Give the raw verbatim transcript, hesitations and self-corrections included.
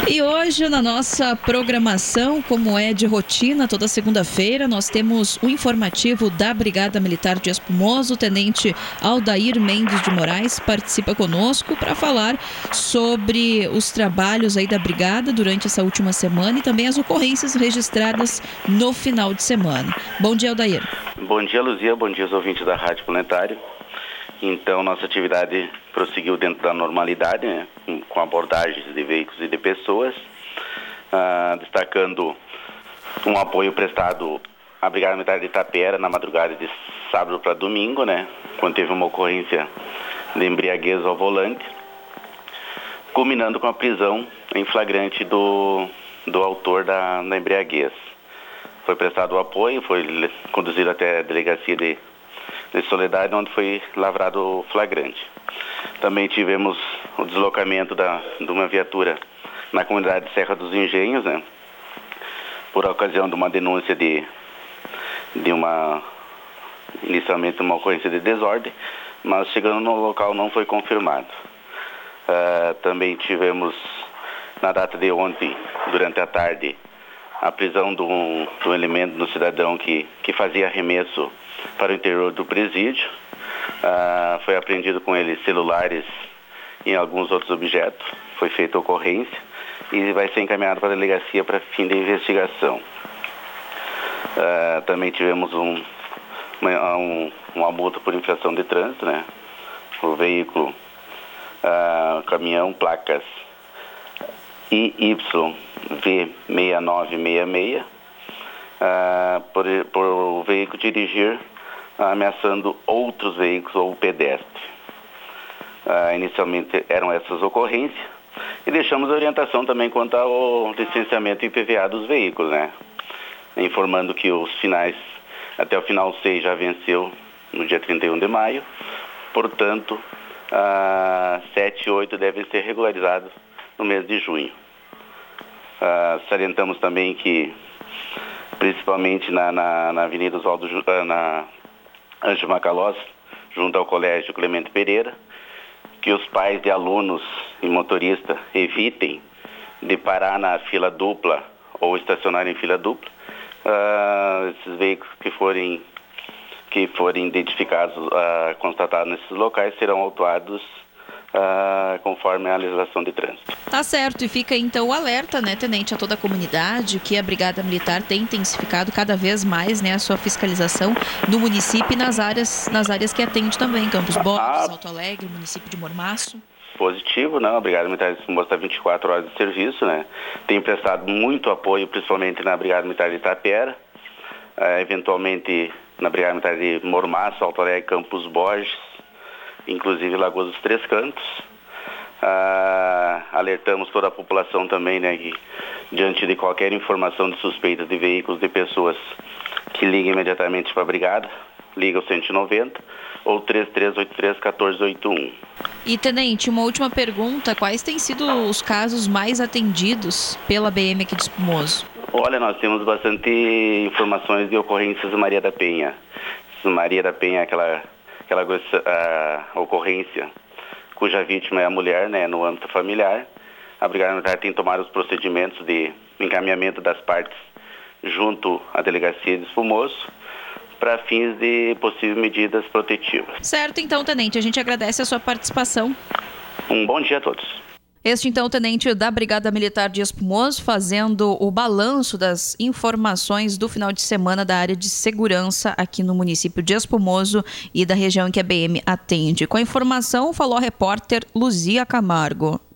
E hoje, na nossa programação, como é de rotina, toda segunda-feira, nós temos o informativo da Brigada Militar de Espumoso. O tenente Aldair Mendes de Moraes participa conosco para falar sobre os trabalhos aí da Brigada durante essa última semana e também as ocorrências registradas no final de semana. Bom dia, Aldair. Bom dia, Luzia. Bom dia aos ouvintes da Rádio Planetário. Então, nossa atividade prosseguiu dentro da normalidade, né, com abordagens de veículos e de pessoas, ah, destacando um apoio prestado à Brigada Militar de Itapera na madrugada de sábado para domingo, né, quando teve uma ocorrência de embriaguez ao volante, culminando com a prisão em flagrante do, do autor da, da embriaguez. Foi prestado o apoio, foi conduzido até a delegacia de de Soledade, onde foi lavrado o flagrante. Também tivemos o deslocamento da, de uma viatura na comunidade de Serra dos Engenhos, né, por ocasião de uma denúncia de, de uma, inicialmente uma ocorrência de desordem, mas chegando no local não foi confirmado. Uh, também tivemos, na data de ontem, durante a tarde, a prisão de um, de um elemento do cidadão que, que fazia arremesso para o interior do presídio. Ah, foi apreendido com ele celulares e alguns outros objetos. Foi feita a ocorrência e vai ser encaminhado para a delegacia para fim de investigação. Ah, também tivemos um, uma, um, uma multa por infração de trânsito, né? O veículo, ah, caminhão, placas I Y V seis nove seis seis, ah, por, por o veículo dirigir ameaçando outros veículos ou pedestre. Ah, inicialmente eram essas ocorrências e deixamos a orientação também quanto ao licenciamento I P V A dos veículos, né? Informando que os finais, até o final seis já venceu no dia trinta e um de maio, portanto, ah, sete e oito devem ser regularizados no mês de junho. Ah, salientamos também que, principalmente na, na, na Avenida Oswaldo, na Ângelo Macalós, junto ao Colégio Clemente Pereira, que os pais de alunos e motoristas evitem de parar na fila dupla ou estacionar em fila dupla. Uh, esses veículos que forem, que forem identificados, uh, constatados nesses locais, serão autuados Uh, conforme a legislação de trânsito. Tá certo, e fica então o alerta, né, tenente, a toda a comunidade, que a Brigada Militar tem intensificado cada vez mais, né, a sua fiscalização no município e nas áreas, nas áreas que atende também, Campos Borges, ah, Alto Alegre, município de Mormaço. Positivo, né, a Brigada Militar de Espumoso está vinte e quatro horas de serviço, né, tem prestado muito apoio, principalmente na Brigada Militar de Itapera, uh, eventualmente na Brigada Militar de Mormaço, Alto Alegre, Campos Borges, inclusive Lagoas dos Três Cantos. Ah, alertamos toda a população também, né, que diante de qualquer informação de suspeitas de veículos de pessoas, que liguem imediatamente para a Brigada, liga o cento e noventa ou três três oito três, um quatro oito um. E, tenente, uma última pergunta, quais têm sido os casos mais atendidos pela B M aqui de Espumoso? Olha, nós temos bastante informações de ocorrências de Maria da Penha. Maria da Penha é aquela aquela uh, ocorrência cuja vítima é a mulher, né, no âmbito familiar. A Brigada Militar tem tomado os procedimentos de encaminhamento das partes junto à delegacia de Espumoso para fins de possíveis medidas protetivas. Certo, então, tenente, a gente agradece a sua participação. Um bom dia a todos. Este, então, tenente da Brigada Militar de Espumoso, fazendo o balanço das informações do final de semana da área de segurança aqui no município de Espumoso e da região em que a B M atende. Com a informação, falou a repórter Luzia Camargo.